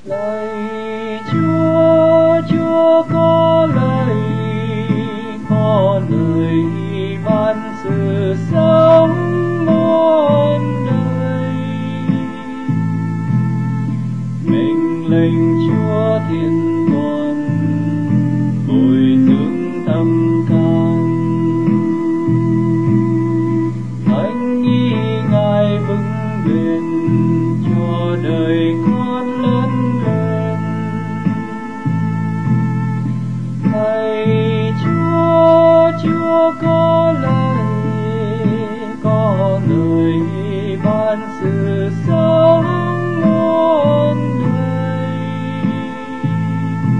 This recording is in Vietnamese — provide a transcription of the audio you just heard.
Lạy Chúa có lời ban sự sống muôn đời. Mệnh lệnh Chúa thiên toàn, bồi dưỡng tâm can. Thánh ý Ngài vững bền, cho đời con lớn lên. Lạy Chúa có lời ban sự sống